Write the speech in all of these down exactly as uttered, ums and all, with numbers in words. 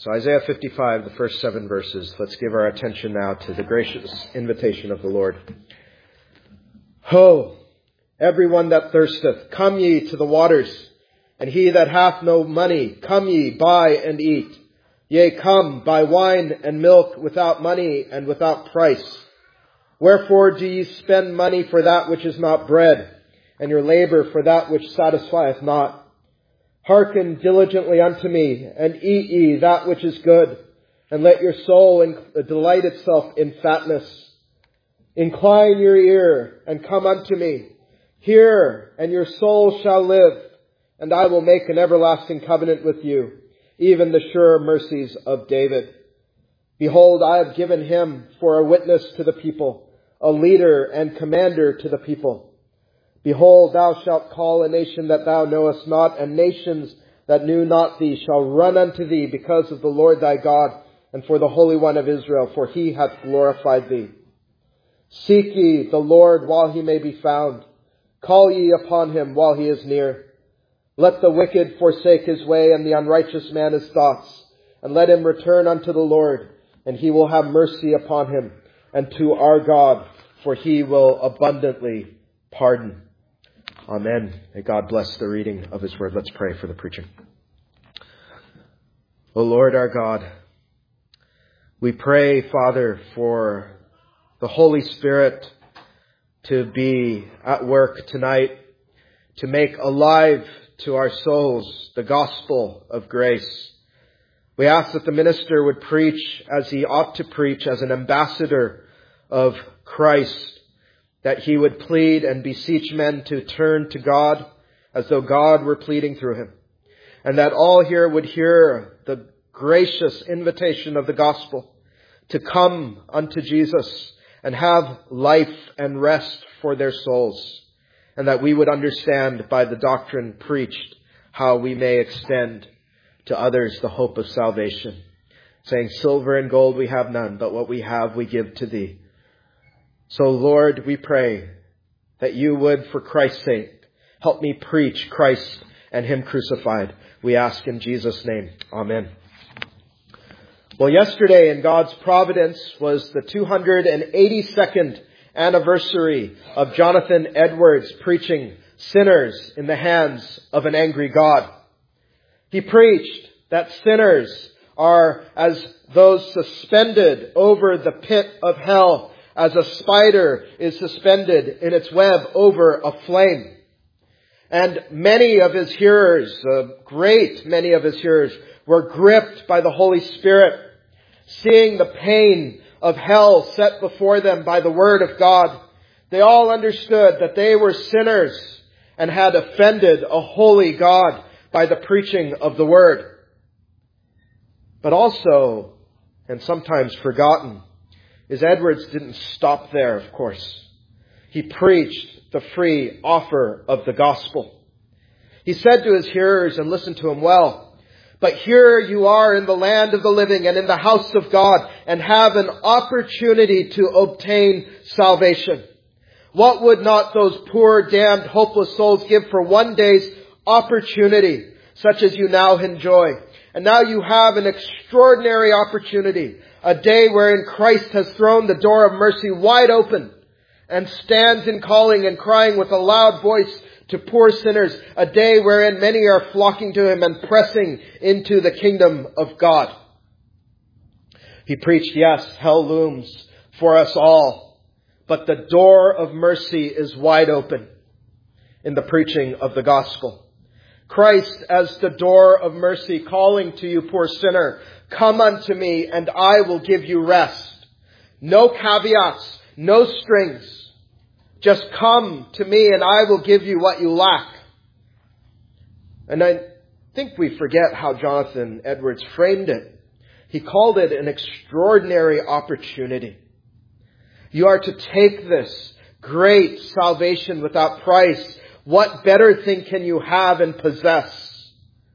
So Isaiah fifty-five, the first seven verses. Let's give our attention now to the gracious invitation of the Lord. Ho, everyone that thirsteth, come ye to the waters, and he that hath no money, come ye, buy and eat. Yea, come, buy wine and milk without money and without price. Wherefore do ye spend money for that which is not bread, and your labor for that which satisfieth not? Hearken diligently unto me, and eat ye that which is good, and let your soul in, delight itself in fatness. Incline your ear, and come unto me. Hear, and your soul shall live, and I will make an everlasting covenant with you, even the sure mercies of David. Behold, I have given him for a witness to the people, a leader and commander to the people. Behold, thou shalt call a nation that thou knowest not, and nations that knew not thee shall run unto thee because of the Lord thy God, and for the Holy One of Israel, for he hath glorified thee. Seek ye the Lord while he may be found. Call ye upon him while he is near. Let the wicked forsake his way, and the unrighteous man his thoughts, and let him return unto the Lord, and he will have mercy upon him, and to our God, for he will abundantly pardon. Amen. May God bless the reading of his word. Let's pray for the preaching. O Lord our God, we pray, Father, for the Holy Spirit to be at work tonight, to make alive to our souls the gospel of grace. We ask that the minister would preach as he ought to preach, as an ambassador of Christ, that he would plead and beseech men to turn to God as though God were pleading through him. And that all here would hear the gracious invitation of the gospel to come unto Jesus and have life and rest for their souls. And that we would understand by the doctrine preached how we may extend to others the hope of salvation. Saying, silver and gold we have none, but what we have we give to thee. So, Lord, we pray that you would, for Christ's sake, help me preach Christ and him crucified. We ask in Jesus' name. Amen. Well, yesterday in God's providence was the two hundred eighty-second anniversary of Jonathan Edwards preaching sinners in the hands of an angry God. He preached that sinners are as those suspended over the pit of hell, as a spider is suspended in its web over a flame. And many of his hearers, a great many of his hearers, were gripped by the Holy Spirit, seeing the pain of hell set before them by the Word of God. They all understood that they were sinners and had offended a holy God by the preaching of the Word. But also, and sometimes forgotten, is Edwards didn't stop there, of course. He preached the free offer of the gospel. He said to his hearers, and listen to him well, but here you are in the land of the living and in the house of God, and have an opportunity to obtain salvation. What would not those poor, damned, hopeless souls give for one day's opportunity, such as you now enjoy? And now you have an extraordinary opportunity, a day wherein Christ has thrown the door of mercy wide open and stands in calling and crying with a loud voice to poor sinners, a day wherein many are flocking to him and pressing into the kingdom of God. He preached, yes, hell looms for us all, but the door of mercy is wide open in the preaching of the gospel. Christ as the door of mercy, calling to you, poor sinner, come unto me and I will give you rest. No caveats, no strings. Just come to me and I will give you what you lack. And I think we forget how Jonathan Edwards framed it. He called it an extraordinary opportunity. You are to take this great salvation without price. What better thing can you have and possess?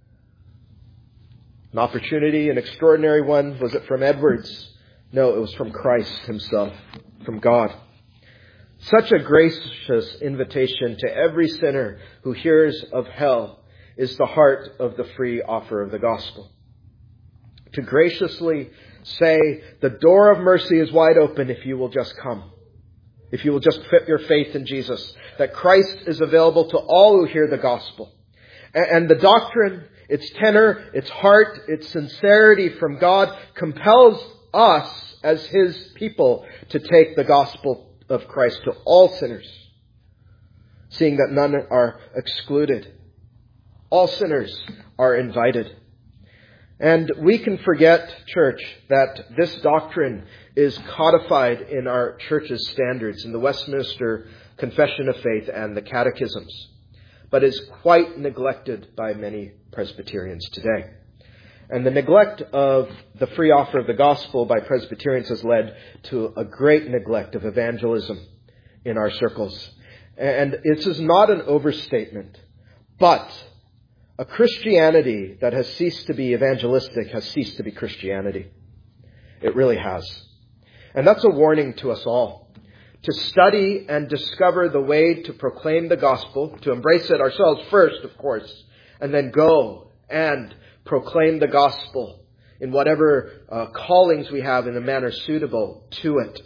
An opportunity, an extraordinary one. Was it from Edwards? No, it was from Christ himself, from God. Such a gracious invitation to every sinner who hears of hell is the heart of the free offer of the gospel. to graciously say, the door of mercy is wide open if you will just come. If you will just put your faith in Jesus. That Christ is available to all who hear the gospel. And the doctrine, its tenor, its heart, its sincerity from God compels us as His people to take the gospel of Christ to all sinners, seeing that none are excluded. All sinners are invited. And we can forget, church, that this doctrine is codified in our church's standards, in the Westminster Confession of Faith and the catechisms, but is quite neglected by many Presbyterians today. And the neglect of the free offer of the gospel by Presbyterians has led to a great neglect of evangelism in our circles. And this is not an overstatement, but a Christianity that has ceased to be evangelistic has ceased to be Christianity. It really has. And that's a warning to us all. To study and discover the way to proclaim the gospel, to embrace it ourselves first, of course, and then go and proclaim the gospel in whatever uh, callings we have in a manner suitable to it.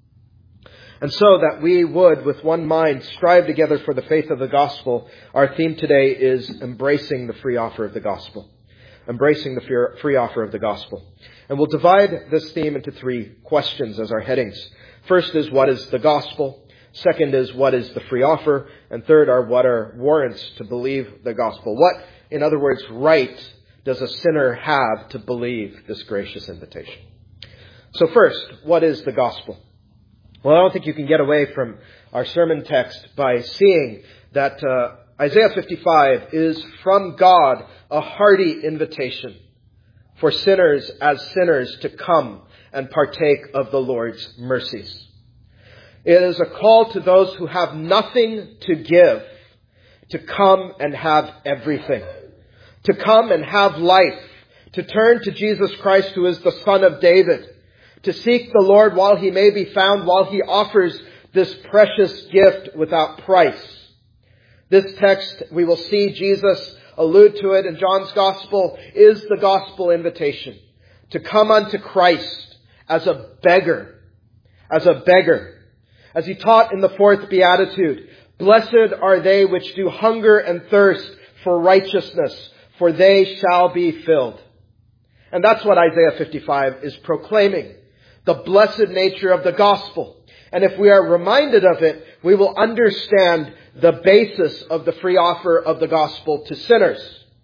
And so that we would, with one mind, strive together for the faith of the gospel, our theme today is embracing the free offer of the gospel. Embracing the free offer of the gospel. And we'll divide this theme into three questions as our headings. First is, what is the gospel? Second is, what is the free offer? And third are, what are warrants to believe the gospel? What, in other words, right does a sinner have to believe this gracious invitation? So first, what is the gospel? Well, I don't think you can get away from our sermon text by seeing that uh, Isaiah fifty-five is from God a hearty invitation for sinners as sinners to come and partake of the Lord's mercies. It is a call to those who have nothing to give to come and have everything. To come and have life. To turn to Jesus Christ, who is the Son of David. To seek the Lord while He may be found, while He offers this precious gift without price. This text, we will see Jesus allude to it in John's Gospel, is the gospel invitation. To come unto Christ as a beggar. As a beggar. As He taught in the fourth beatitude, blessed are they which do hunger and thirst for righteousness, for they shall be filled. And that's what Isaiah fifty-five is proclaiming. The blessed nature of the gospel. And if we are reminded of it, we will understand the basis of the free offer of the gospel to sinners.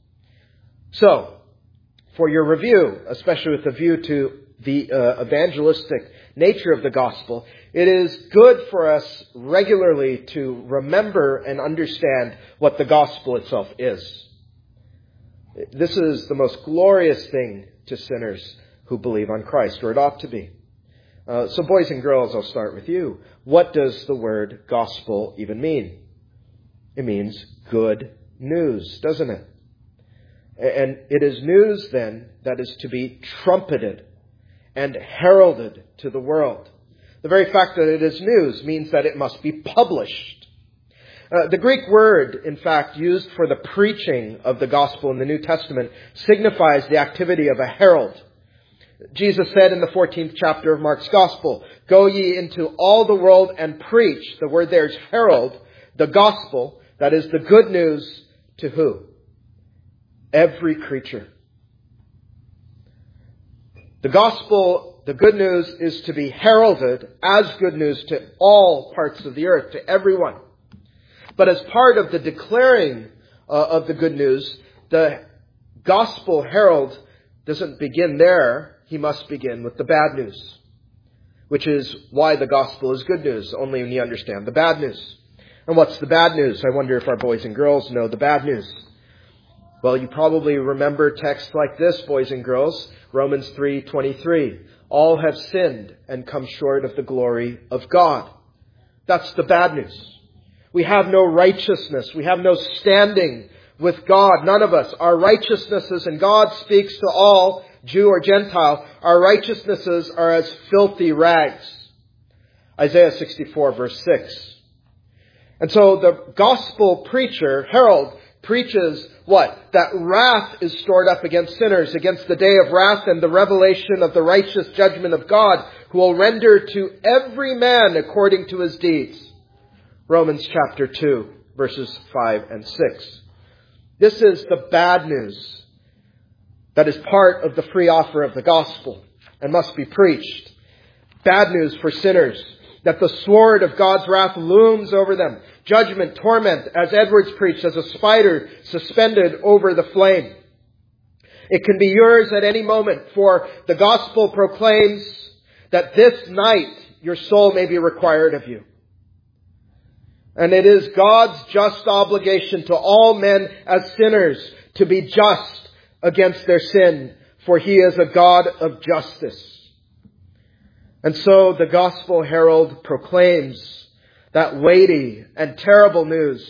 So, for your review, especially with a view to the uh, evangelistic nature of the gospel, it is good for us regularly to remember and understand what the gospel itself is. This is the most glorious thing to sinners who believe on Christ, or it ought to be. Uh, so boys and girls, I'll start with you. What does the word gospel even mean? It means good news, doesn't it? And it is news then that is to be trumpeted and heralded to the world. The very fact that it is news means that it must be published. Uh, the Greek word, in fact, used for the preaching of the gospel in the New Testament signifies the activity of a herald. Jesus said in the fourteenth chapter of Mark's Gospel, go ye into all the world and preach. The word there is herald, the gospel, that is the good news to who? Every creature. The gospel, the good news, is to be heralded as good news to all parts of the earth, to everyone. But as part of the declaring uh, of the good news, the gospel herald doesn't begin there. He must begin with the bad news, which is why the gospel is good news, only when you understand the bad news. And what's the bad news? I wonder if our boys and girls know the bad news. Well, you probably remember texts like this, boys and girls, Romans three twenty-three. All have sinned and come short of the glory of God. That's the bad news. We have no righteousness. We have no standing with God. None of us. Our righteousnesses, and God speaks to all, Jew or Gentile, our righteousnesses are as filthy rags. Isaiah sixty-four verse six. And so the gospel preacher, herald, preaches what? That wrath is stored up against sinners, against the day of wrath and the revelation of the righteous judgment of God, who will render to every man according to his deeds. Romans chapter two, verses five and six. This is the bad news that is part of the free offer of the gospel and must be preached. Bad news for sinners, that the sword of God's wrath looms over them. Judgment, torment, as Edwards preached, as a spider suspended over the flame. It can be yours at any moment, for the gospel proclaims that this night your soul may be required of you. And it is God's just obligation to all men as sinners to be just against their sin, for He is a God of justice. And so the gospel herald proclaims that weighty and terrible news.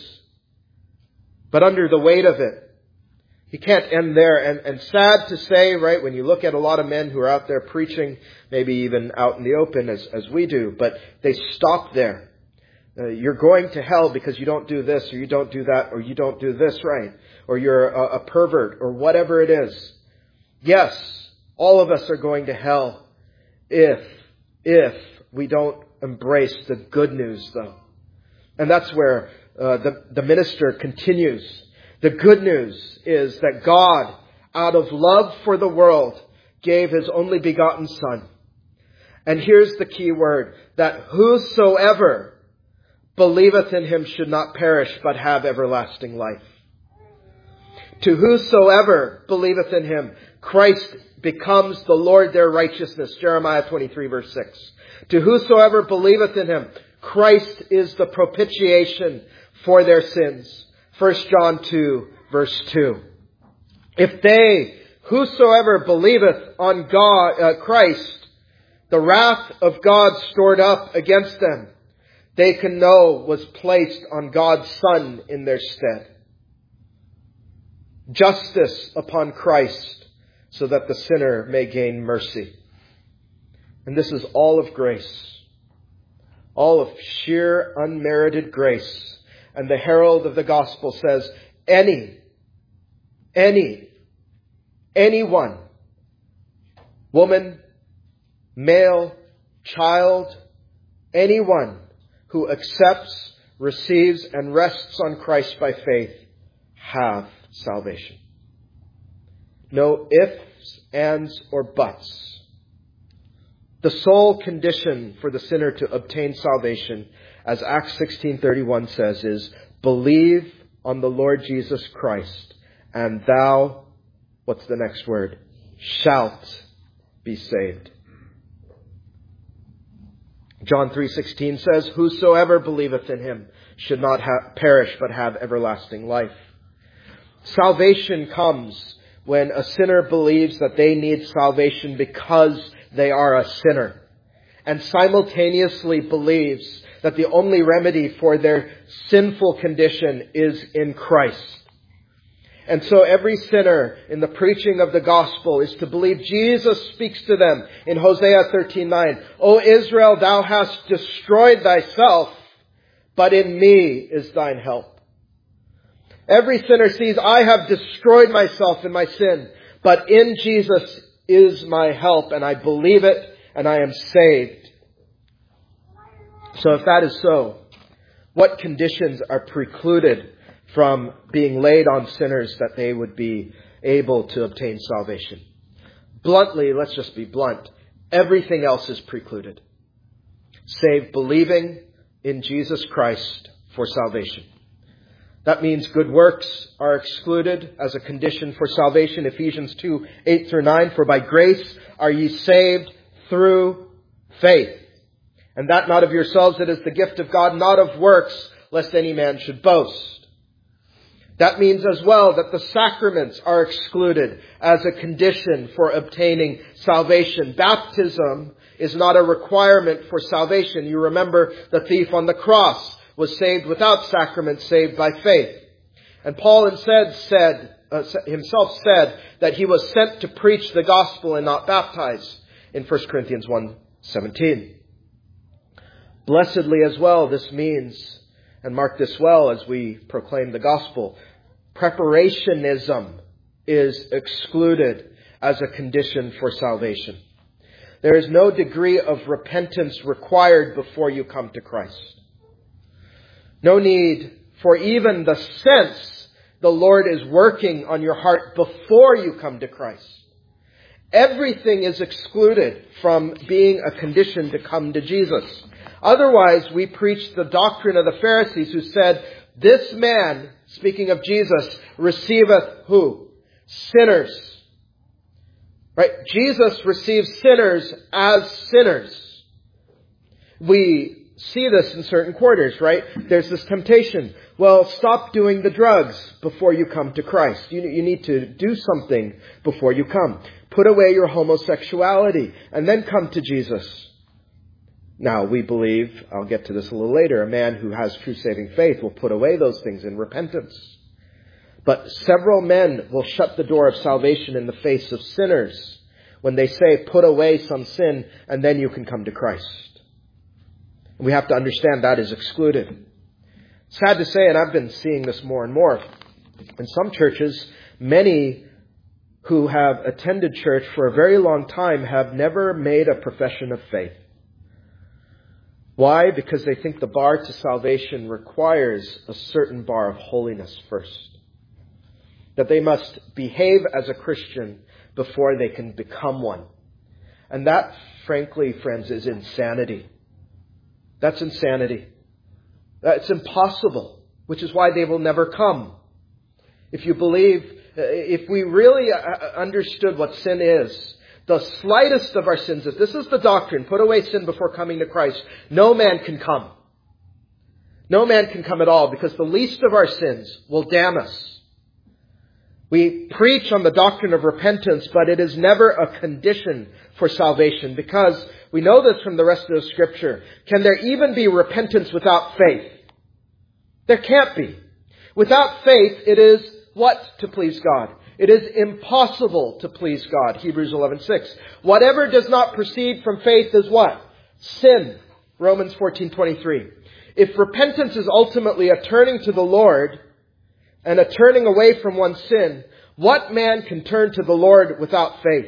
But under the weight of it, he can't end there. And, and sad to say, right, when you look at a lot of men who are out there preaching, maybe even out in the open as, as we do, but they stop there. Uh, you're going to hell because you don't do this, or you don't do that, or you don't do this right, or you're a, a pervert, or whatever it is. Yes, all of us are going to hell if, if we don't embrace the good news, though. And that's where uh, the, the minister continues. The good news is that God, out of love for the world, gave His only begotten Son. And here's the key word, that whosoever believeth in Him should not perish, but have everlasting life. To whosoever believeth in Him, Christ becomes the Lord their righteousness. Jeremiah twenty-three, verse six. To whosoever believeth in Him, Christ is the propitiation for their sins. First John two, verse two. If they, whosoever believeth on God, uh, Christ, the wrath of God stored up against them, they can know was placed on God's Son in their stead. Justice upon Christ, so that the sinner may gain mercy. And this is all of grace. All of sheer unmerited grace. And the herald of the gospel says, any, any, anyone, woman, male, child, anyone who accepts, receives, and rests on Christ by faith have salvation. No ifs, ands, or buts. The sole condition for the sinner to obtain salvation, as Acts sixteen thirty-one says, is believe on the Lord Jesus Christ, and thou, what's the next word? Shalt be saved. John three sixteen says, whosoever believeth in Him should not ha- perish, but have everlasting life. Salvation comes when a sinner believes that they need salvation because they are a sinner, and simultaneously believes that the only remedy for their sinful condition is in Christ. And so every sinner in the preaching of the gospel is to believe Jesus speaks to them in Hosea thirteen nine. O Israel, thou hast destroyed thyself, but in me is thine help. Every sinner sees, I have destroyed myself in my sin, but in Jesus is my help, and I believe it, and I am saved. So if that is so, what conditions are precluded from being laid on sinners that they would be able to obtain salvation? Bluntly, let's just be blunt. Everything else is precluded, save believing in Jesus Christ for salvation. That means good works are excluded as a condition for salvation. Ephesians two, eight through nine. For by grace are ye saved through faith. And that not of yourselves, it is the gift of God, not of works, lest any man should boast. That means as well that the sacraments are excluded as a condition for obtaining salvation. Baptism is not a requirement for salvation. You remember the thief on the cross was saved without sacraments, saved by faith. And Paul instead said, uh, himself said that he was sent to preach the gospel and not baptize in First Corinthians one seventeen. Blessedly as well, this means, and mark this well as we proclaim the gospel, preparationism is excluded as a condition for salvation. There is no degree of repentance required before you come to Christ. No need for even the sense the Lord is working on your heart before you come to Christ. Everything is excluded from being a condition to come to Jesus. Otherwise, we preach the doctrine of the Pharisees who said, this man, speaking of Jesus, receiveth who? Sinners. Right? Jesus receives sinners as sinners. We see this in certain quarters, right? There's this temptation. Well, stop doing the drugs before you come to Christ. You, you need to do something before you come. Put away your homosexuality and then come to Jesus. Now, we believe, I'll get to this a little later, a man who has true saving faith will put away those things in repentance. But several men will shut the door of salvation in the face of sinners when they say, put away some sin and then you can come to Christ. We have to understand that is excluded. Sad to say, and I've been seeing this more and more, in some churches, many who have attended church for a very long time have never made a profession of faith. Why? Because they think the bar to salvation requires a certain bar of holiness first. That they must behave as a Christian before they can become one. And that, frankly, friends, is insanity. That's insanity. That's impossible, which is why they will never come. If you believe, if we really understood what sin is, the slightest of our sins, if this is the doctrine, put away sin before coming to Christ, no man can come. No man can come at all because the least of our sins will damn us. We preach on the doctrine of repentance, but it is never a condition for salvation because we know this from the rest of the Scripture. Can there even be repentance without faith? There can't be. Without faith, it is what to please God? It is impossible to please God. Hebrews eleven six. Whatever does not proceed from faith is what? Sin. Romans fourteen twenty-three. If repentance is ultimately a turning to the Lord and a turning away from one's sin, what man can turn to the Lord without faith?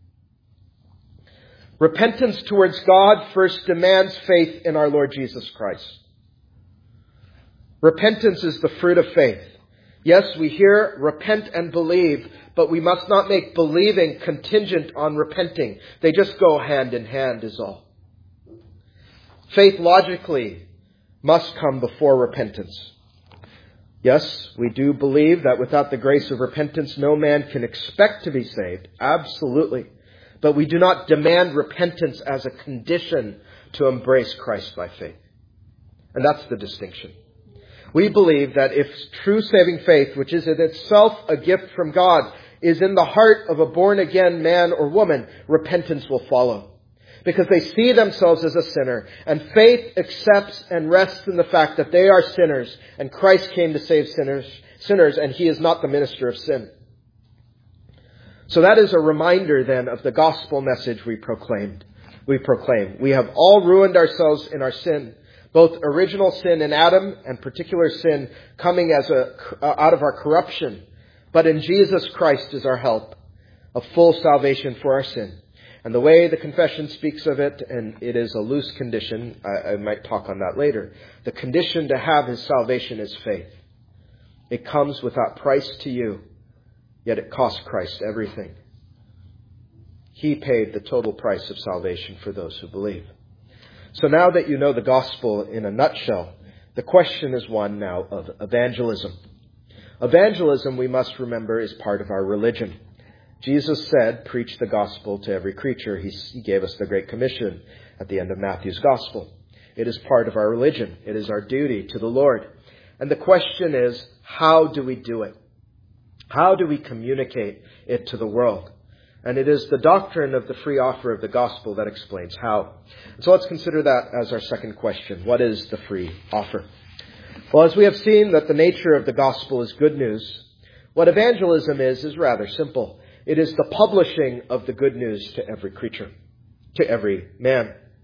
Repentance towards God first demands faith in our Lord Jesus Christ. Repentance is the fruit of faith. Yes, we hear repent and believe, but we must not make believing contingent on repenting. They just go hand in hand is all. Faith logically must come before repentance. Yes, we do believe that without the grace of repentance, no man can expect to be saved. Absolutely. But we do not demand repentance as a condition to embrace Christ by faith. And that's the distinction. We believe that if true saving faith, which is in itself a gift from God, is in the heart of a born-again man or woman, repentance will follow. Because they see themselves as a sinner, and faith accepts and rests in the fact that they are sinners, and Christ came to save sinners, sinners, and He is not the minister of sin. So that is a reminder then of the gospel message we proclaimed. We proclaim. We have all ruined ourselves in our sin. Both original sin in Adam and particular sin coming as a, uh, out of our corruption. But in Jesus Christ is our help, a full salvation for our sin. And the way the confession speaks of it, and it is a loose condition, I, I might talk on that later. The condition to have His salvation is faith. It comes without price to you, yet it costs Christ everything. He paid the total price of salvation for those who believe. So now that you know the gospel in a nutshell, the question is one now of evangelism. Evangelism, we must remember, is part of our religion. Jesus said, preach the gospel to every creature. He, he gave us the Great Commission at the end of Matthew's gospel. It is part of our religion. It is our duty to the Lord. And the question is, how do we do it? How do we communicate it to the world? And it is the doctrine of the free offer of the gospel that explains how. So let's consider that as our second question. What is the free offer? Well, as we have seen that the nature of the gospel is good news, what evangelism is, is rather simple. It is the publishing of the good news to every creature, to every man.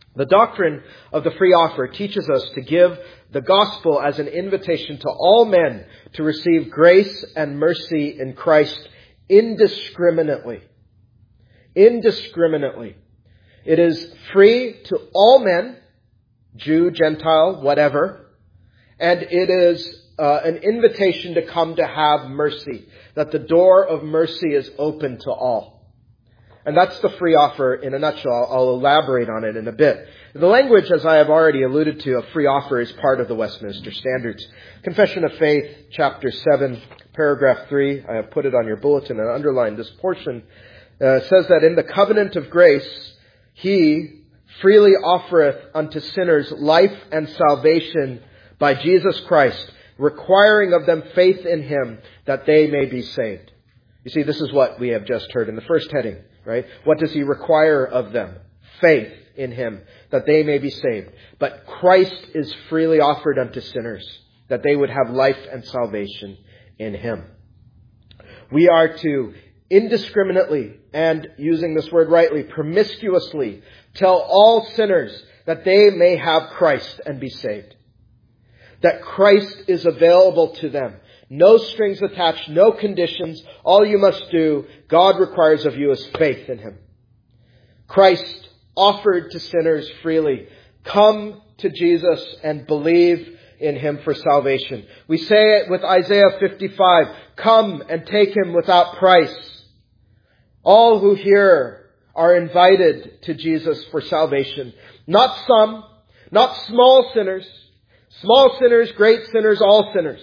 The doctrine of the free offer teaches us to give the gospel as an invitation to all men to receive grace and mercy in Christ indiscriminately. Indiscriminately. It is free to all men, Jew, Gentile, whatever, and it is uh, an invitation to come to have mercy, that the door of mercy is open to all. And that's the free offer in a nutshell. I'll elaborate on it in a bit. The language, as I have already alluded to, of free offer is part of the Westminster Standards. Confession of Faith, chapter seven, paragraph three. I have put it on your bulletin and underlined this portion. Uh, says that in the covenant of grace, He freely offereth unto sinners life and salvation by Jesus Christ, requiring of them faith in Him that they may be saved. You see, this is what we have just heard in the first heading, right? What does He require of them? Faith in Him, that they may be saved. But Christ is freely offered unto sinners, that they would have life and salvation in Him. We are to indiscriminately, and using this word rightly, promiscuously, tell all sinners that they may have Christ and be saved. That Christ is available to them. No strings attached, no conditions. All you must do, God requires of you, is faith in Him. Christ offered to sinners freely. Come to Jesus and believe in Him for salvation. We say it with Isaiah fifty-five, come and take Him without price. All who hear are invited to Jesus for salvation. Not some, not small sinners. Small sinners, great sinners, all sinners.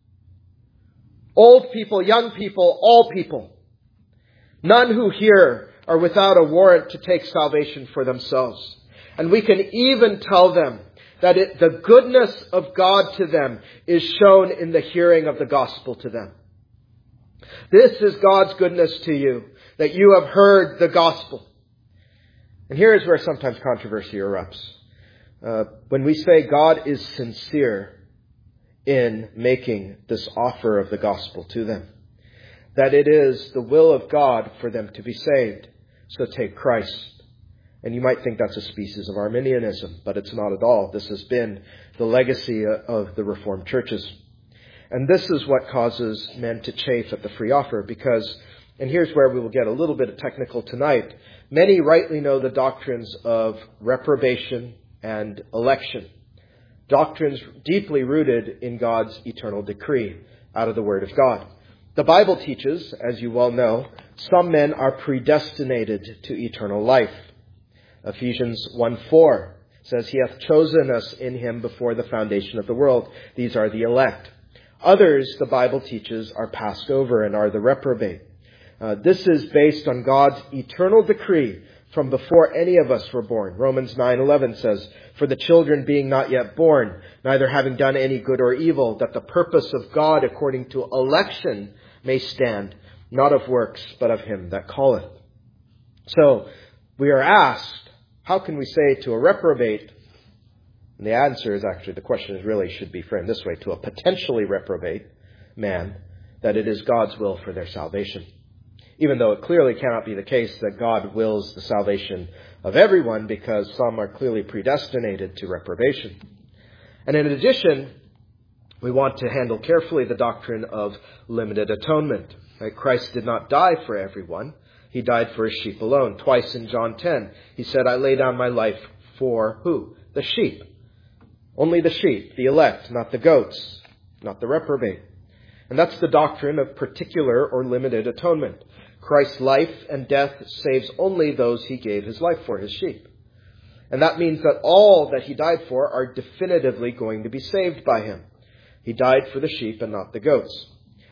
Old people, young people, all people. None who hear are without a warrant to take salvation for themselves. And we can even tell them that it, the goodness of God to them is shown in the hearing of the gospel to them. This is God's goodness to you, that you have heard the gospel. And here is where sometimes controversy erupts. Uh, when we say God is sincere in making this offer of the gospel to them, that it is the will of God for them to be saved. So take Christ. And you might think that's a species of Arminianism, but it's not at all. This has been the legacy of the Reformed churches. And this is what causes men to chafe at the free offer, because, and here's where we will get a little bit technical tonight, many rightly know the doctrines of reprobation and election. Doctrines deeply rooted in God's eternal decree out of the Word of God. The Bible teaches, as you well know, some men are predestinated to eternal life. Ephesians one four says, He hath chosen us in Him before the foundation of the world. These are the elect. Others, the Bible teaches, are passed over and are the reprobate. Uh, this is based on God's eternal decree from before any of us were born. Romans nine eleven says, For the children being not yet born, neither having done any good or evil, that the purpose of God according to election may stand, not of works, but of Him that calleth. So, we are asked, how can we say to a reprobate, and the answer is actually, the question is really should be framed this way, to a potentially reprobate man, that it is God's will for their salvation. Even though it clearly cannot be the case that God wills the salvation of everyone, because some are clearly predestinated to reprobation. And in addition, we want to handle carefully the doctrine of limited atonement. Right? Christ did not die for everyone. He died for His sheep alone. Twice in John ten, He said, I lay down my life for who? The sheep. Only the sheep, the elect, not the goats, not the reprobate. And that's the doctrine of particular or limited atonement. Christ's life and death saves only those He gave His life for, His sheep. And that means that all that He died for are definitively going to be saved by Him. He died for the sheep and not the goats.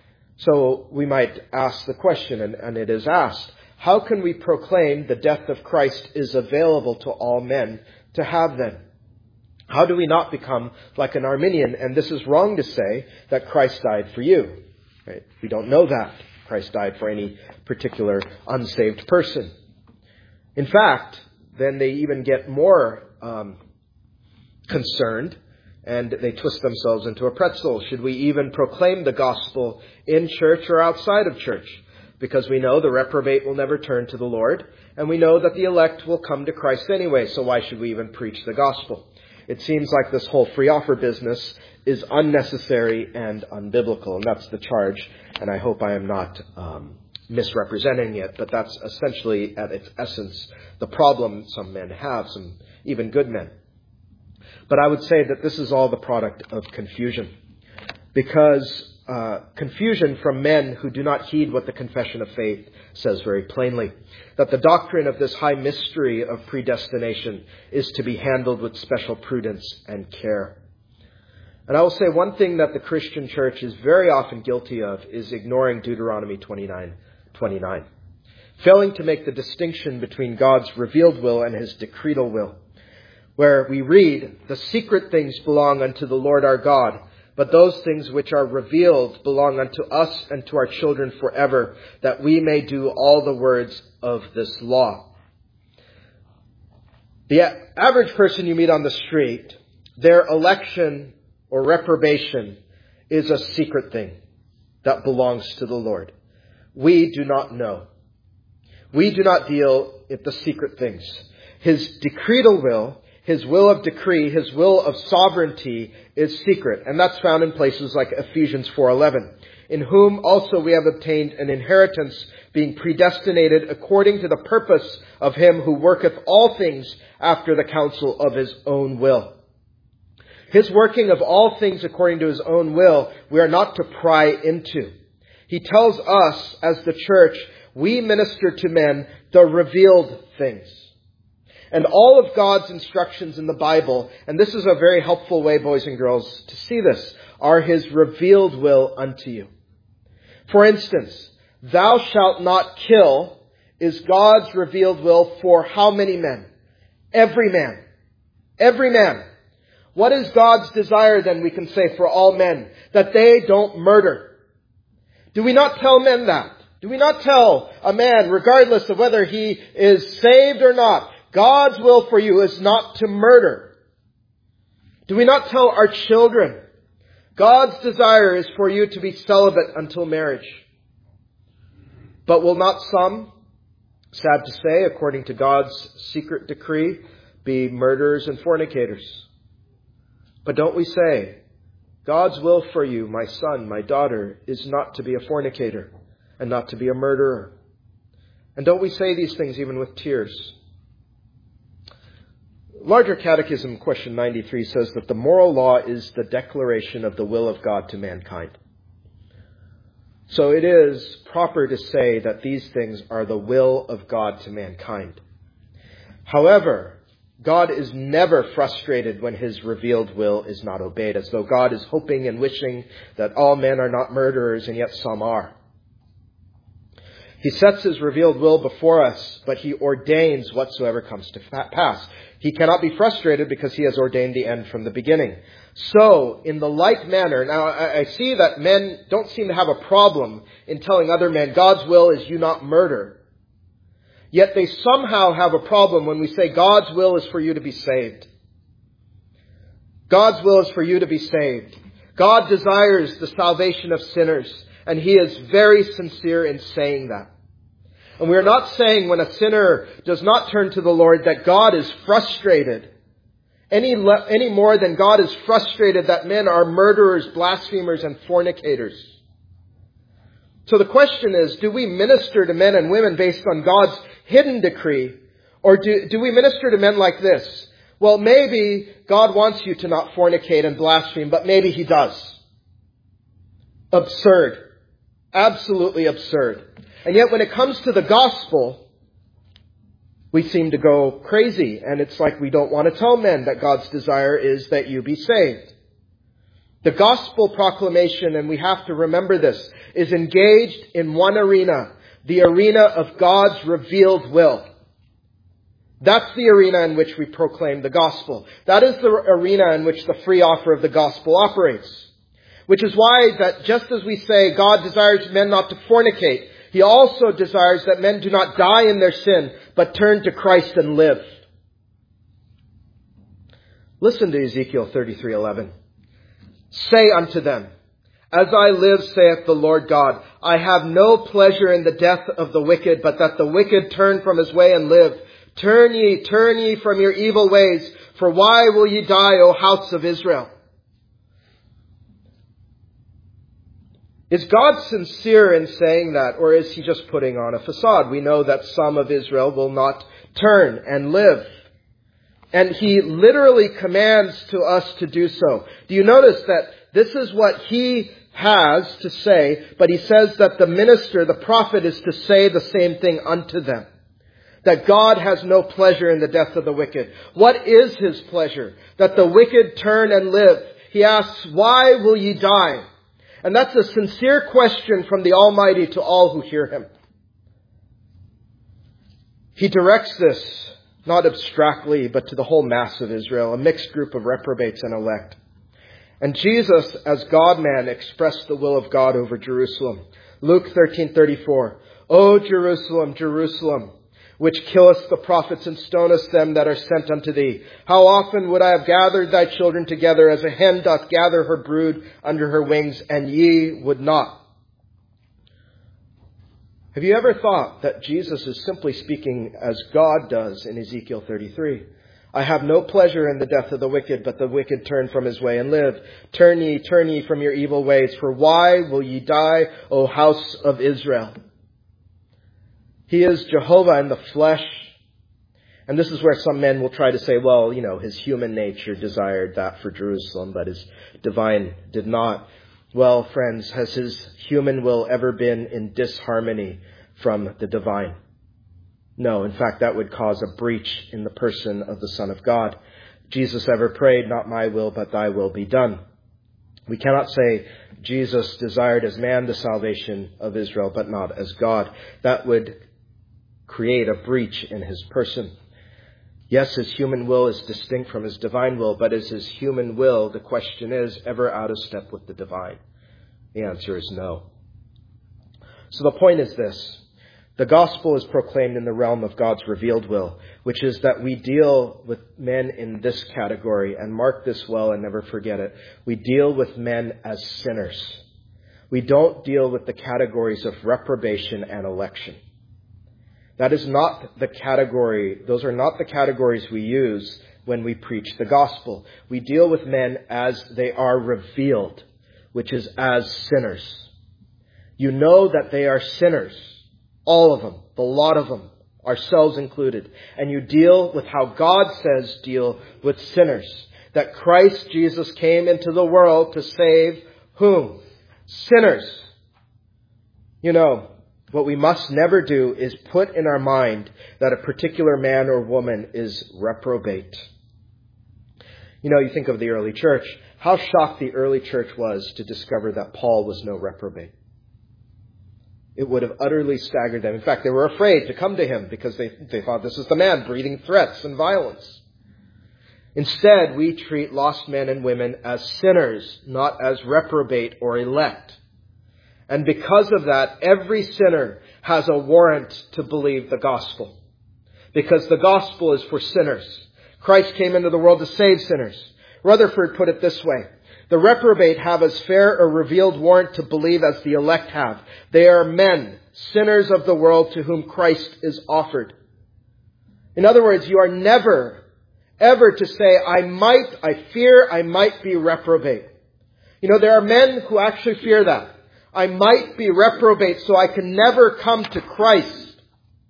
So we might ask the question, and, and it is asked, how can we proclaim the death of Christ is available to all men to have then? How do we not become like an Arminian? And this is wrong to say that Christ died for you. Right? We don't know that Christ died for any particular unsaved person. In fact, then they even get more um, concerned, and they twist themselves into a pretzel. Should we even proclaim the gospel in church or outside of church? Because we know the reprobate will never turn to the Lord, And we know that the elect will come to Christ anyway, so why should we even preach the gospel? It seems like this whole free offer business is unnecessary and unbiblical, and that's the charge, and I hope I am not um, misrepresenting it, but that's essentially at its essence the problem some men have, some even good men. But I would say that this is all the product of confusion, because uh, confusion from men who do not heed what the confession of faith says very plainly, that the doctrine of this high mystery of predestination is to be handled with special prudence and care. And I will say one thing that the Christian church is very often guilty of is ignoring Deuteronomy twenty-nine twenty-nine, failing to make the distinction between God's revealed will and his decretal will, where we read, "The secret things belong unto the Lord our God, but those things which are revealed belong unto us and to our children forever, that we may do all the words of this law." The average person you meet on the street, their election or reprobation is a secret thing that belongs to the Lord. We do not know. We do not deal with the secret things. His decretal will, his will of decree, his will of sovereignty is secret. And that's found in places like Ephesians four eleven. "In whom also we have obtained an inheritance, being predestinated according to the purpose of him who worketh all things after the counsel of his own will." His working of all things according to his own will, we are not to pry into. He tells us, as the church, we minister to men the revealed things. And all of God's instructions in the Bible, and this is a very helpful way, boys and girls, to see this, are his revealed will unto you. For instance, "Thou shalt not kill" is God's revealed will for how many men? Every man. Every man. What is God's desire then, we can say, for all men? That they don't murder. Do we not tell men that? Do we not tell a man, regardless of whether he is saved or not, God's will for you is not to murder? Do we not tell our children, God's desire is for you to be celibate until marriage? But will not some, sad to say, according to God's secret decree, be murderers and fornicators? But don't we say, God's will for you, my son, my daughter, is not to be a fornicator and not to be a murderer? And don't we say these things even with tears? Larger Catechism, question ninety-three, says that the moral law is the declaration of the will of God to mankind. So it is proper to say that these things are the will of God to mankind. However, God is never frustrated when his revealed will is not obeyed, as though God is hoping and wishing that all men are not murderers, and yet some are. He sets his revealed will before us, but he ordains whatsoever comes to pass. He cannot be frustrated because he has ordained the end from the beginning. So, in the like manner, now I see that men don't seem to have a problem in telling other men, God's will is you not murder. Yet they somehow have a problem when we say God's will is for you to be saved. God's will is for you to be saved. God desires the salvation of sinners, and he is very sincere in saying that. And we are not saying when a sinner does not turn to the Lord that God is frustrated any, le- any more than God is frustrated that men are murderers, blasphemers, and fornicators. So the question is, do we minister to men and women based on God's hidden decree? Or do, do we minister to men like this? Well, maybe God wants you to not fornicate and blaspheme, but maybe he does. Absurd. Absolutely absurd. And yet when it comes to the gospel, we seem to go crazy. And it's like we don't want to tell men that God's desire is that you be saved. The gospel proclamation, and we have to remember this, is engaged in one arena, the arena of God's revealed will. That's the arena in which we proclaim the gospel. That is the arena in which the free offer of the gospel operates. Which is why that just as we say God desires men not to fornicate, he also desires that men do not die in their sin, but turn to Christ and live. Listen to Ezekiel thirty-three eleven. Say unto them, As I live, saith the Lord God, I have no pleasure in the death of the wicked, but that the wicked turn from his way and live. Turn ye, turn ye from your evil ways, for why will ye die, O house of Israel? Is God sincere in saying that, or is he just putting on a facade? We know that some of Israel will not turn and live. And he literally commands to us to do so. Do you notice that this is what he has to say, but he says that the minister, the prophet, is to say the same thing unto them. That God has no pleasure in the death of the wicked. What is his pleasure? That the wicked turn and live. He asks, why will ye die? And that's a sincere question from the Almighty to all who hear him. He directs this, not abstractly, but to the whole mass of Israel, a mixed group of reprobates and elect. And Jesus, as God-man, expressed the will of God over Jerusalem. Luke thirteen thirty-four. O Jerusalem, Jerusalem, which killest the prophets and stonest them that are sent unto thee. How often would I have gathered thy children together as a hen doth gather her brood under her wings, and ye would not. Have you ever thought that Jesus is simply speaking as God does in Ezekiel thirty-three? I have no pleasure in the death of the wicked, but the wicked turn from his way and live. Turn ye, turn ye from your evil ways, for why will ye die, O house of Israel? He is Jehovah in the flesh. And this is where some men will try to say, well, you know, his human nature desired that for Jerusalem, but his divine did not. Well, friends, has his human will ever been in disharmony from the divine? No, in fact, that would cause a breach in the person of the Son of God. Jesus ever prayed, not my will, but thy will be done. We cannot say Jesus desired as man the salvation of Israel, but not as God. That would create a breach in his person. Yes, his human will is distinct from his divine will, but is his human will, the question is, ever out of step with the divine? The answer is no. So the point is this. The gospel is proclaimed in the realm of God's revealed will, which is that we deal with men in this category, and mark this well and never forget it. We deal with men as sinners. We don't deal with the categories of reprobation and election. That is not the category, those are not the categories we use when we preach the gospel. We deal with men as they are revealed, which is as sinners. You know that they are sinners. All of them, the lot of them, ourselves included. And you deal with how God says deal with sinners. That Christ Jesus came into the world to save whom? Sinners. You know, what we must never do is put in our mind that a particular man or woman is reprobate. You know, you think of the early church. How shocked the early church was to discover that Paul was no reprobate. It would have utterly staggered them. In fact, they were afraid to come to him because they, they thought this is the man breathing threats and violence. Instead, we treat lost men and women as sinners, not as reprobate or elect. And because of that, every sinner has a warrant to believe the gospel. Because the gospel is for sinners. Christ came into the world to save sinners. Rutherford put it this way. The reprobate have as fair a revealed warrant to believe as the elect have. They are men, sinners of the world to whom Christ is offered. In other words, you are never, ever to say, I might, I fear I might be reprobate. You know, there are men who actually fear that. I might be reprobate, so I can never come to Christ.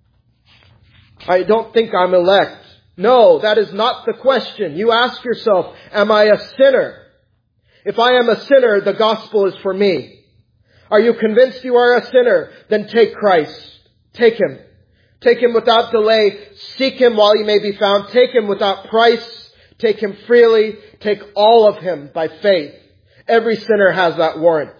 I don't think I'm elect. No, that is not the question. You ask yourself, am I a sinner? If I am a sinner, the gospel is for me. Are you convinced you are a sinner? Then take Christ. Take Him. Take Him without delay. Seek Him while He may be found. Take Him without price. Take Him freely. Take all of Him by faith. Every sinner has that warrant.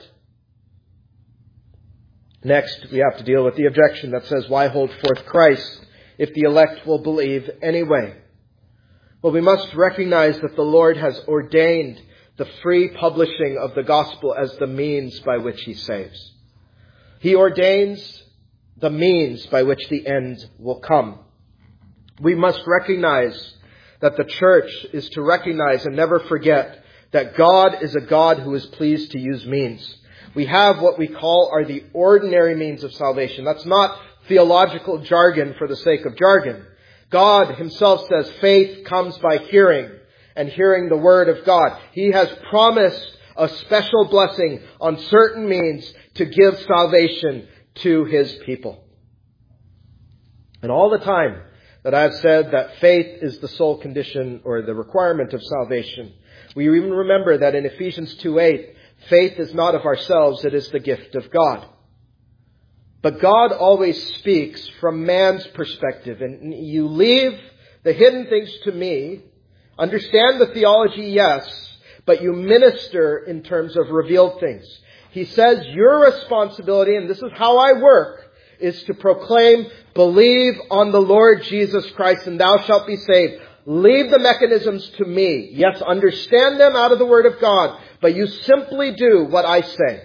Next, we have to deal with the objection that says, why hold forth Christ if the elect will believe anyway? Well, we must recognize that the Lord has ordained the free publishing of the gospel as the means by which He saves. He ordains the means by which the end will come. We must recognize that the church is to recognize and never forget that God is a God who is pleased to use means. We have what we call are the ordinary means of salvation. That's not theological jargon for the sake of jargon. God himself says faith comes by hearing, and hearing the word of God. He has promised a special blessing on certain means to give salvation to his people. And all the time that I've said that faith is the sole condition or the requirement of salvation, we even remember that in Ephesians two eight, faith is not of ourselves, it is the gift of God. But God always speaks from man's perspective. And you leave the hidden things to me. Understand the theology, yes, but you minister in terms of revealed things. He says your responsibility, and this is how I work, is to proclaim, believe on the Lord Jesus Christ and thou shalt be saved. Leave the mechanisms to me. Yes, understand them out of the Word of God, but you simply do what I say.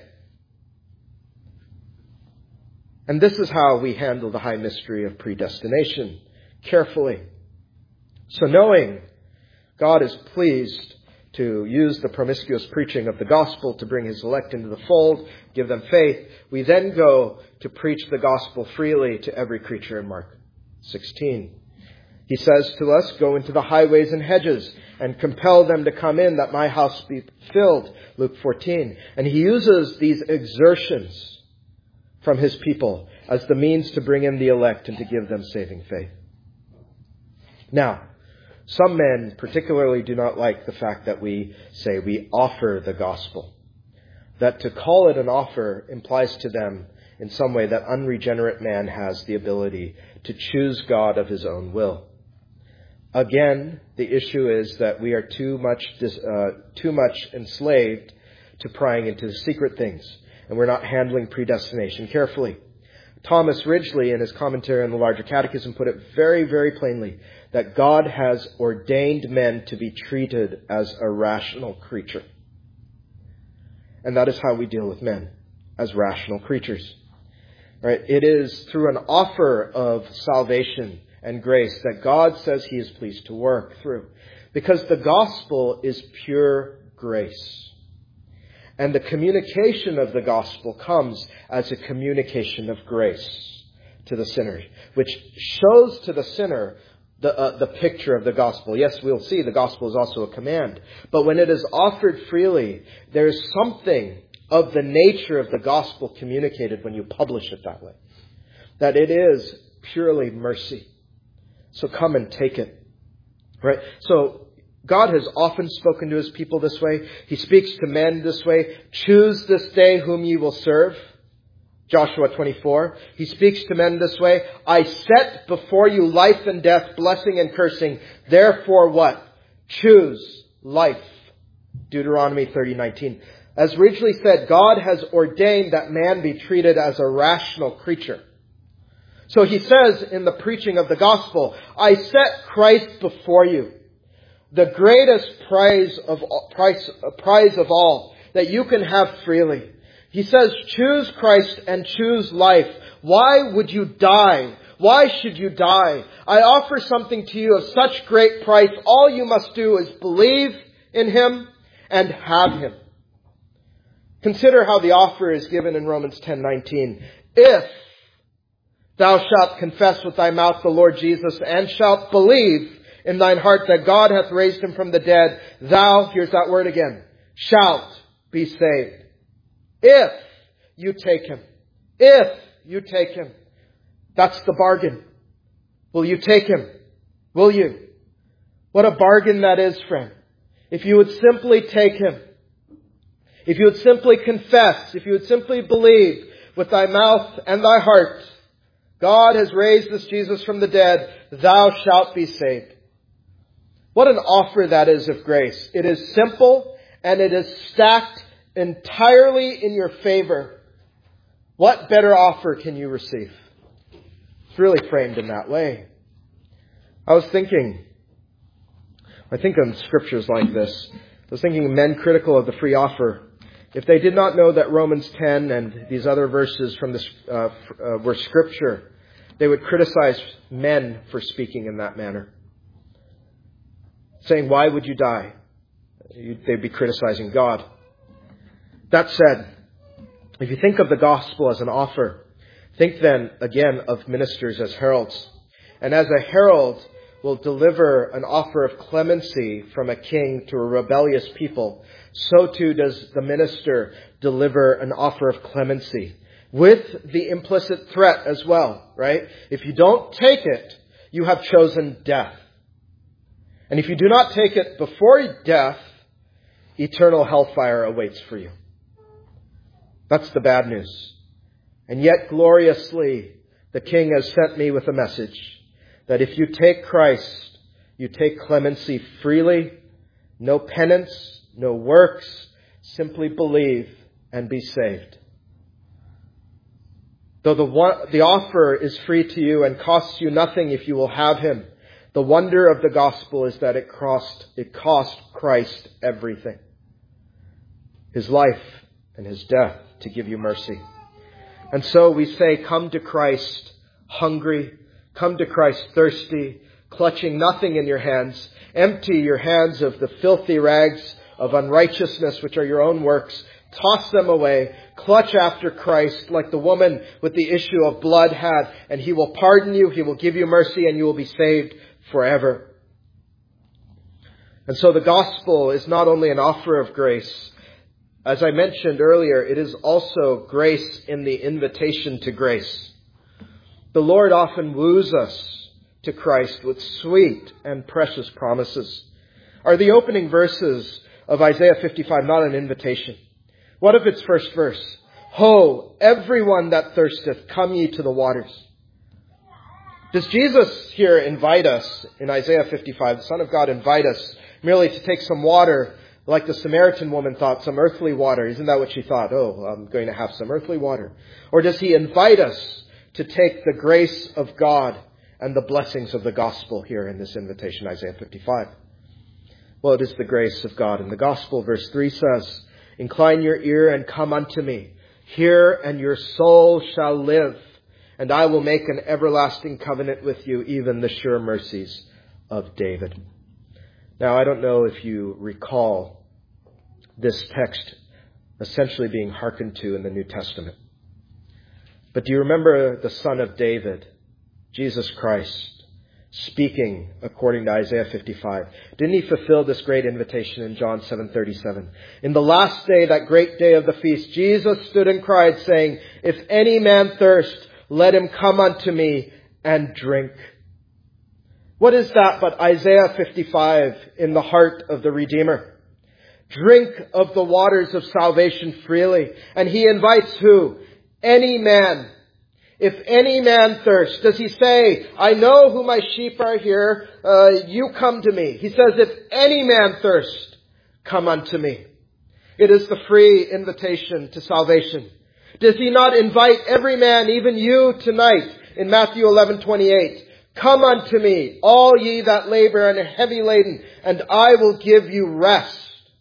And this is how we handle the high mystery of predestination, carefully. So knowing God is pleased to use the promiscuous preaching of the gospel to bring his elect into the fold, give them faith, we then go to preach the gospel freely to every creature in Mark sixteen. He says to us, go into the highways and hedges and compel them to come in that my house be filled, Luke fourteen. And he uses these exertions from his people as the means to bring in the elect and to give them saving faith. Now, some men particularly do not like the fact that we say we offer the gospel. That to call it an offer implies to them in some way that unregenerate man has the ability to choose God of his own will. Again, the issue is that we are too much uh, too much enslaved to prying into the secret things, and we're not handling predestination carefully. Thomas Ridgely, in his commentary on the Larger Catechism, put it very, very plainly that God has ordained men to be treated as a rational creature. And that is how we deal with men, as rational creatures. Right? It is through an offer of salvation and grace that God says he is pleased to work through. Because the gospel is pure grace. And the communication of the gospel comes as a communication of grace to the sinner, which shows to the sinner the, uh, the picture of the gospel. Yes, we'll see the gospel is also a command. But when it is offered freely, there is something of the nature of the gospel communicated when you publish it that way. That it is purely mercy. So come and take it. Right? So God has often spoken to his people this way. He speaks to men this way. Choose this day whom ye will serve. Joshua twenty-four. He speaks to men this way. I set before you life and death, blessing and cursing. Therefore what? Choose life. Deuteronomy thirty nineteen. As Ridgely said, God has ordained that man be treated as a rational creature. So he says in the preaching of the gospel, I set Christ before you. The greatest prize of prize, prize of all that you can have freely. He says, choose Christ and choose life. Why would you die? Why should you die? I offer something to you of such great price. All you must do is believe in him and have him. Consider how the offer is given in Romans ten nineteen. If thou shalt confess with thy mouth the Lord Jesus and shalt believe in thine heart that God hath raised him from the dead, thou, here's that word again, shalt be saved. If you take him. If you take him. That's the bargain. Will you take him? Will you? What a bargain that is, friend. If you would simply take him. If you would simply confess. If you would simply believe with thy mouth and thy heart, God has raised this Jesus from the dead, thou shalt be saved. What an offer that is of grace. It is simple and it is stacked entirely in your favor. What better offer can you receive? It's really framed in that way. I was thinking, I think on scriptures like this, I was thinking men critical of the free offer, if they did not know that Romans ten and these other verses from this uh, uh, were scripture, they would criticize men for speaking in that manner. Saying, why would you die? They'd be criticizing God. That said, If you think of the gospel as an offer, think then again of ministers as heralds. And as a herald will deliver an offer of clemency from a king to a rebellious people, so too does the minister deliver an offer of clemency, with the implicit threat as well, right? If you don't take it, you have chosen death. And if you do not take it before death, eternal hellfire awaits for you. That's the bad news. And yet gloriously, the King has sent me with a message that if you take Christ, you take clemency freely, no penance, no works, simply believe and be saved. Though the one, the offer is free to you and costs you nothing if you will have Him, the wonder of the gospel is that it cost, it cost Christ everything. His life and His death to give you mercy. And so we say, come to Christ hungry, come to Christ thirsty, clutching nothing in your hands. Empty your hands of the filthy rags of unrighteousness, which are your own works. Toss them away. Clutch after Christ like the woman with the issue of blood had, and He will pardon you, He will give you mercy, and you will be saved forever. And so the gospel is not only an offer of grace. As I mentioned earlier, it is also grace in the invitation to grace. The Lord often woos us to Christ with sweet and precious promises. Are the opening verses of Isaiah fifty-five not an invitation? What of its first verse? Ho, everyone that thirsteth, come ye to the waters. Does Jesus here invite us in Isaiah fifty-five, the Son of God, invite us merely to take some water like the Samaritan woman thought, some earthly water? Isn't that what she thought? Oh, I'm going to have some earthly water. Or does He invite us to take the grace of God and the blessings of the gospel here in this invitation, Isaiah fifty-five? Well, it is the grace of God. And the gospel, verse three says, incline your ear and come unto me. Hear, and your soul shall live. And I will make an everlasting covenant with you, even the sure mercies of David. Now, I don't know if you recall this text essentially being hearkened to in the New Testament. But do you remember the Son of David, Jesus Christ, speaking according to Isaiah fifty-five? Didn't He fulfill this great invitation in John seven thirty-seven? In the last day, that great day of the feast, Jesus stood and cried, saying, if any man thirst, let him come unto me and drink. What is that but Isaiah fifty-five in the heart of the Redeemer? Drink of the waters of salvation freely. And He invites who? Any man. If any man thirst. Does He say, I know who my sheep are here, uh, you come to me. He says, if any man thirst, come unto me. It is the free invitation to salvation. Does He not invite every man, even you tonight, in Matthew eleven twenty-eight? Come unto me, all ye that labor and are heavy laden, and I will give you rest.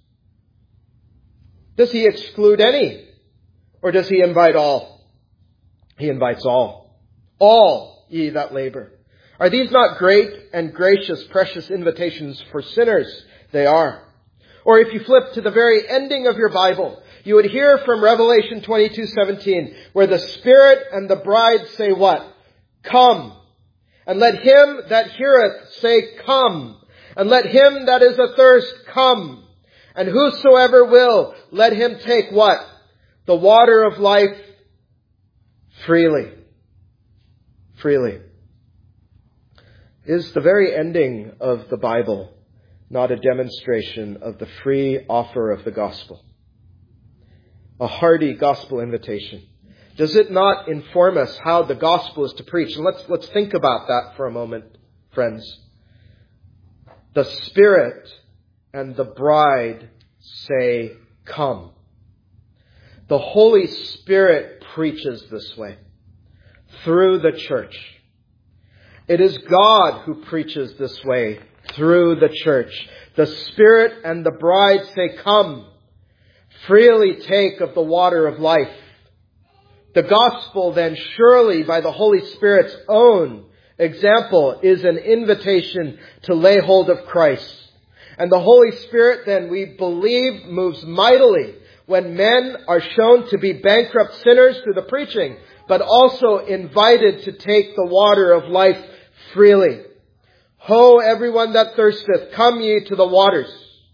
Does He exclude any? Or does He invite all? He invites all. All ye that labor. Are these not great and gracious, precious invitations for sinners? They are. Or if you flip to the very ending of your Bible, you would hear from Revelation twenty-two seventeen, where the Spirit and the bride say what? Come. And let him that heareth say, come. And let him that is athirst come. And whosoever will, let him take what? The water of life freely. Freely. Is the very ending of the Bible not a demonstration of the free offer of the gospel? A hearty gospel invitation. Does it not inform us how the gospel is to preach? And let's, let's think about that for a moment, friends. The Spirit and the bride say, come. The Holy Spirit preaches this way through the church. It is God who preaches this way through the church. The Spirit and the bride say, come. Freely take of the water of life. The gospel then, surely by the Holy Spirit's own example, is an invitation to lay hold of Christ. And the Holy Spirit then, we believe, moves mightily when men are shown to be bankrupt sinners through the preaching, but also invited to take the water of life freely. Ho, everyone that thirsteth, come ye to the waters.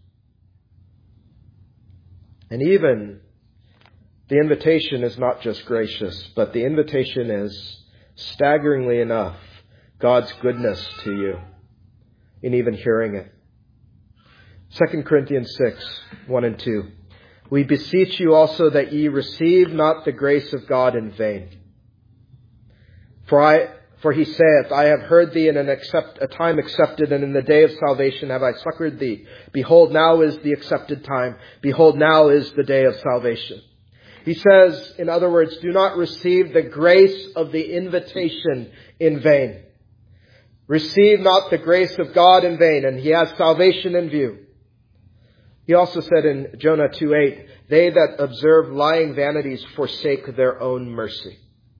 And even the invitation is not just gracious, but the invitation is, staggeringly enough, God's goodness to you in even hearing it. Second Corinthians six, one and two. We beseech you also that ye receive not the grace of God in vain. For I, for he saith, I have heard thee in an accept, a time accepted, and in the day of salvation have I succored thee. Behold, now is the accepted time. Behold, now is the day of salvation. He says, in other words, do not receive the grace of the invitation in vain. Receive not the grace of God in vain, and he has salvation in view. He also said in Jonah two eight, they that observe lying vanities forsake their own mercy.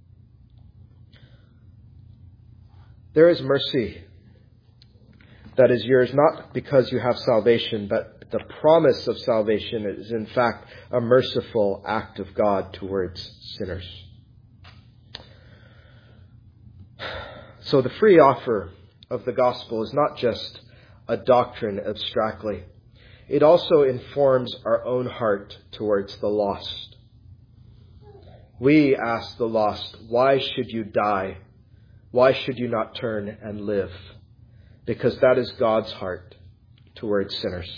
There is mercy that is yours not because you have salvation, but the promise of salvation is in fact a merciful act of God towards sinners. So the free offer of the gospel is not just a doctrine abstractly. It also informs our own heart towards the lost. We ask the lost, why should you die? Why should you not turn and live? Because that is God's heart towards sinners.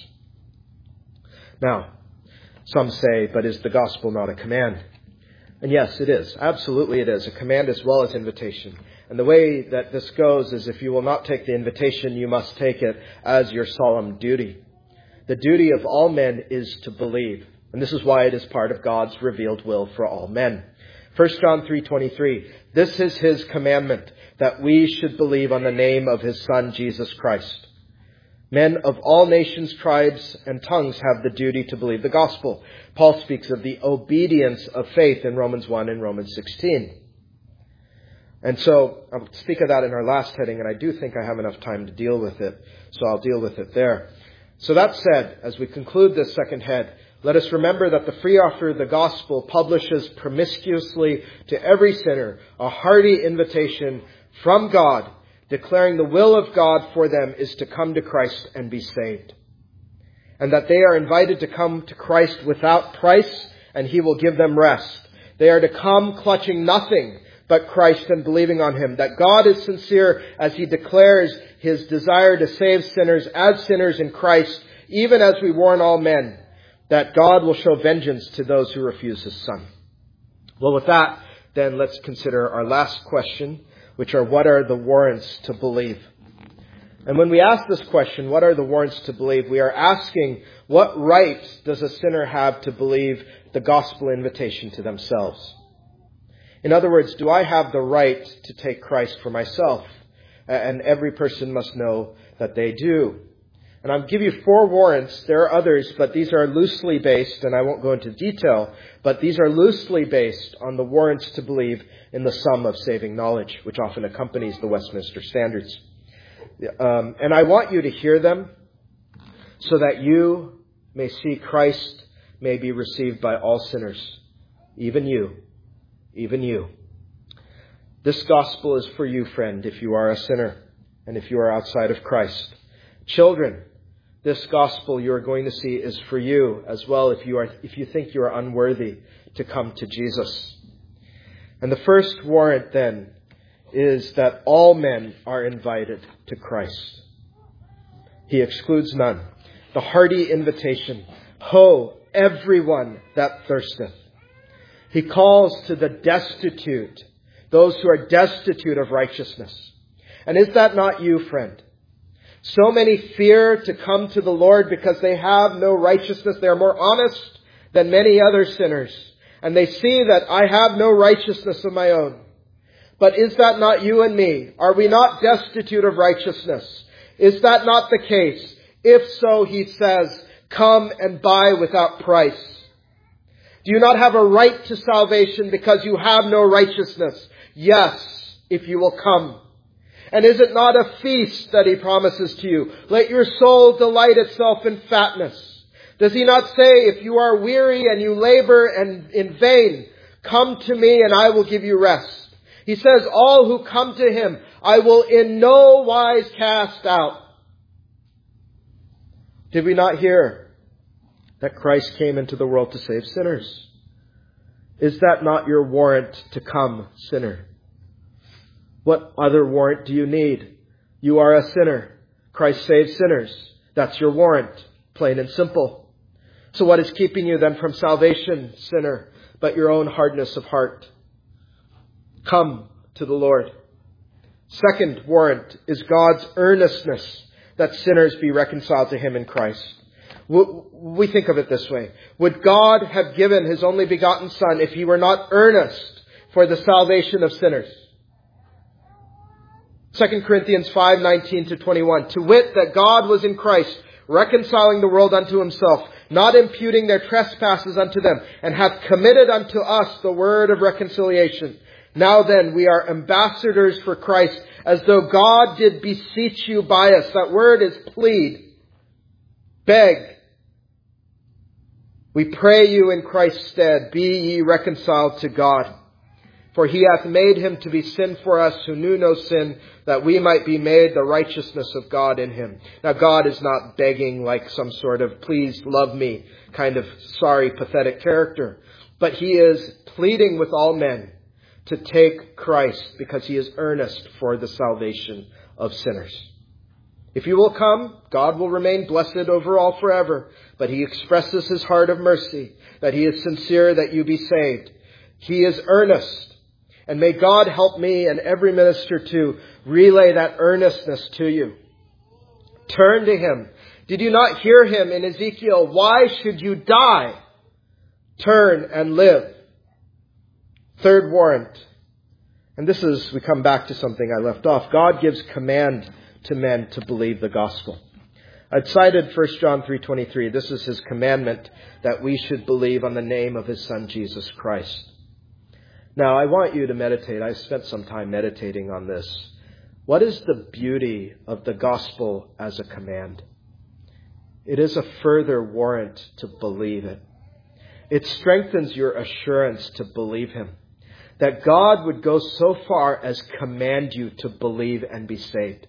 Now, some say, but is the gospel not a command? And yes, it is. Absolutely it is. A command as well as invitation. And the way that this goes is if you will not take the invitation, you must take it as your solemn duty. The duty of all men is to believe. And this is why it is part of God's revealed will for all men. First John three twenty-three, this is his commandment, that we should believe on the name of his Son, Jesus Christ. Men of all nations, tribes, and tongues have the duty to believe the gospel. Paul speaks of the obedience of faith in Romans one and Romans sixteen. And so I'll speak of that in our last heading, and I do think I have enough time to deal with it, so I'll deal with it there. So that said, as we conclude this second head, let us remember that the free offer of the gospel publishes promiscuously to every sinner a hearty invitation from God, declaring the will of God for them is to come to Christ and be saved. And that they are invited to come to Christ without price, and he will give them rest. They are to come clutching nothing but Christ and believing on him. That God is sincere as he declares his desire to save sinners as sinners in Christ, even as we warn all men that God will show vengeance to those who refuse his Son. Well, with that, then let's consider our last question, which are, what are the warrants to believe? And when we ask this question, what are the warrants to believe, we are asking, what right does a sinner have to believe the gospel invitation to themselves? In other words, do I have the right to take Christ for myself? And every person must know that they do. And I'll give you four warrants. There are others, but these are loosely based, and I won't go into detail, but these are loosely based on the warrants to believe in the sum of saving knowledge, which often accompanies the Westminster Standards. Um, and I want you to hear them so that you may see Christ may be received by all sinners, even you, even you. This gospel is for you, friend, if you are a sinner and if you are outside of Christ. Children, this gospel you are going to see is for you as well if you are, if you think you are unworthy to come to Jesus. And the first warrant then is that all men are invited to Christ. He excludes none. The hearty invitation, ho, everyone that thirsteth. He calls to the destitute, those who are destitute of righteousness. And is that not you, friend? So many fear to come to the Lord because they have no righteousness. They are more honest than many other sinners. And they see that I have no righteousness of my own. But is that not you and me? Are we not destitute of righteousness? Is that not the case? If so, he says, come and buy without price. Do you not have a right to salvation because you have no righteousness? Yes, if you will come. And is it not a feast that he promises to you? Let your soul delight itself in fatness. Does he not say, if you are weary and you labor and in vain, come to me and I will give you rest? He says, all who come to him, I will in no wise cast out. Did we not hear that Christ came into the world to save sinners? Is that not your warrant to come, sinner? What other warrant do you need? You are a sinner. Christ saves sinners. That's your warrant, plain and simple. So what is keeping you then from salvation, sinner, but your own hardness of heart? Come to the Lord. Second warrant is God's earnestness that sinners be reconciled to him in Christ. We think of it this way. Would God have given his only begotten Son if he were not earnest for the salvation of sinners? Second Corinthians five nineteen to twenty-one. To wit, that God was in Christ, reconciling the world unto himself, not imputing their trespasses unto them, and hath committed unto us the word of reconciliation. Now then, we are ambassadors for Christ, as though God did beseech you by us. That word is plead. Beg. We pray you in Christ's stead, be ye reconciled to God. For he hath made him to be sin for us who knew no sin, that we might be made the righteousness of God in him. Now God is not begging like some sort of please love me kind of sorry, pathetic character. But he is pleading with all men to take Christ because he is earnest for the salvation of sinners. If you will come, God will remain blessed over all forever. But he expresses his heart of mercy, that he is sincere that you be saved. He is earnest. And may God help me and every minister to relay that earnestness to you. Turn to him. Did you not hear him in Ezekiel? Why should you die? Turn and live. Third warrant. And this is, we come back to something I left off. God gives command to men to believe the gospel. I'd cited First John three twenty-three. This is his commandment that we should believe on the name of his Son, Jesus Christ. Now, I want you to meditate. I spent some time meditating on this. What is the beauty of the gospel as a command? It is a further warrant to believe it. It strengthens your assurance to believe him. That God would go so far as command you to believe and be saved.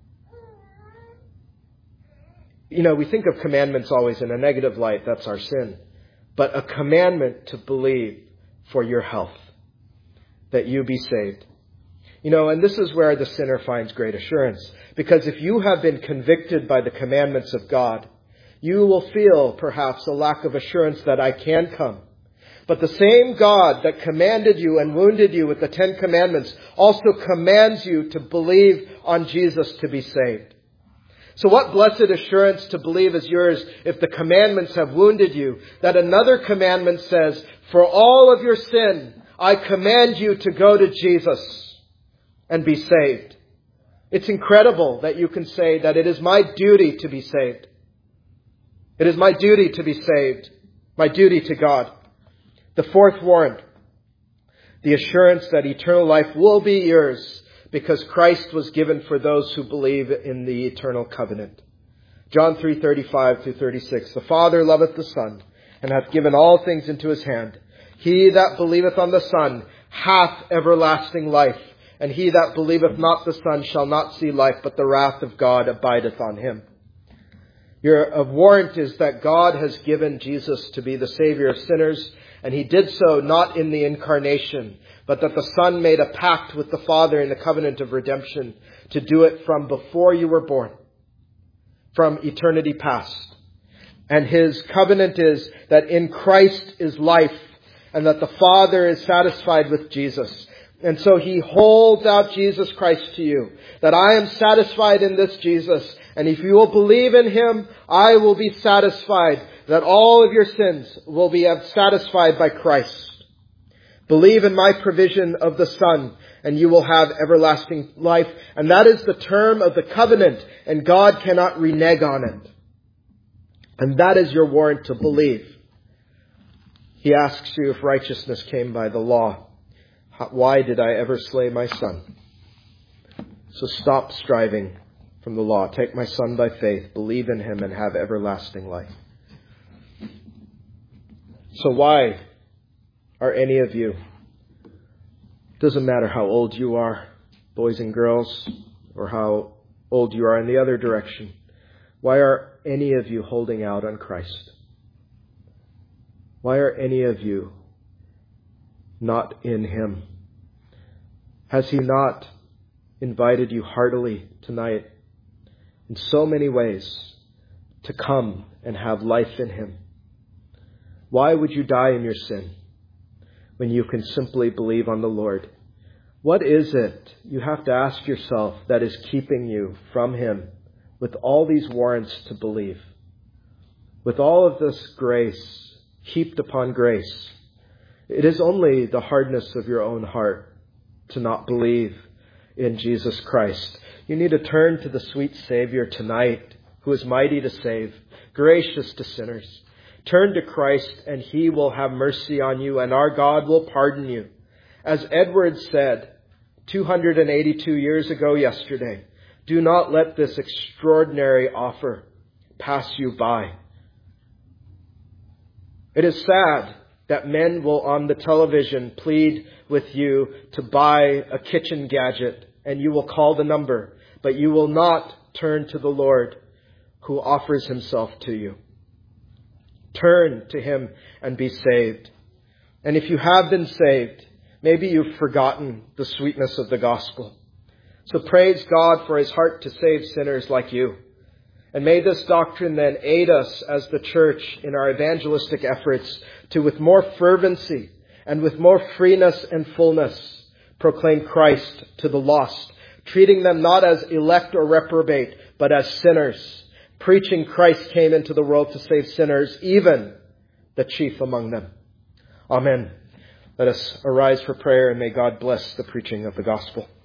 You know, we think of commandments always in a negative light. That's our sin. But a commandment to believe for your health. That you be saved. You know, and this is where the sinner finds great assurance. Because if you have been convicted by the commandments of God, you will feel perhaps a lack of assurance that I can come. But the same God that commanded you and wounded you with the Ten Commandments also commands you to believe on Jesus to be saved. So what blessed assurance to believe is yours if the commandments have wounded you, that another commandment says, for all of your sin, I command you to go to Jesus and be saved. It's incredible that you can say that it is my duty to be saved. It is my duty to be saved. My duty to God. The fourth warrant, the assurance that eternal life will be yours because Christ was given for those who believe in the eternal covenant. John three thirty-five through thirty-six. The Father loveth the Son, and hath given all things into his hand. He that believeth on the Son hath everlasting life, and he that believeth not the Son shall not see life, but the wrath of God abideth on him. Your warrant is that God has given Jesus to be the Savior of sinners, and he did so not in the incarnation, but that the Son made a pact with the Father in the covenant of redemption to do it from before you were born, from eternity past. And his covenant is that in Christ is life, and that the Father is satisfied with Jesus. And so he holds out Jesus Christ to you, that I am satisfied in this Jesus, and if you will believe in him, I will be satisfied, that all of your sins will be satisfied by Christ. Believe in my provision of the Son, and you will have everlasting life. And that is the term of the covenant, and God cannot renege on it. And that is your warrant to believe. He asks you if righteousness came by the law. Why did I ever slay my son? So stop striving from the law. Take my son by faith, believe in him, and have everlasting life. So why are any of you, doesn't matter how old you are, boys and girls, or how old you are in the other direction, why are any of you holding out on Christ? Why are any of you not in Him? Has He not invited you heartily tonight in so many ways to come and have life in Him? Why would you die in your sin when you can simply believe on the Lord? What is it, you have to ask yourself, that is keeping you from Him with all these warrants to believe? With all of this grace, heaped upon grace, it is only the hardness of your own heart to not believe in Jesus Christ. You need to turn to the sweet Savior tonight, who is mighty to save, gracious to sinners. Turn to Christ and He will have mercy on you, and our God will pardon you. As Edward said two hundred eighty-two years ago yesterday, do not let this extraordinary offer pass you by. It is sad that men will on the television plead with you to buy a kitchen gadget, and you will call the number, but you will not turn to the Lord who offers Himself to you. Turn to Him and be saved. And if you have been saved, maybe you've forgotten the sweetness of the gospel. So praise God for His heart to save sinners like you. And may this doctrine then aid us as the church in our evangelistic efforts to, with more fervency and with more freeness and fullness, proclaim Christ to the lost, treating them not as elect or reprobate, but as sinners, preaching Christ came into the world to save sinners, even the chief among them. Amen. Let us arise for prayer, and may God bless the preaching of the gospel.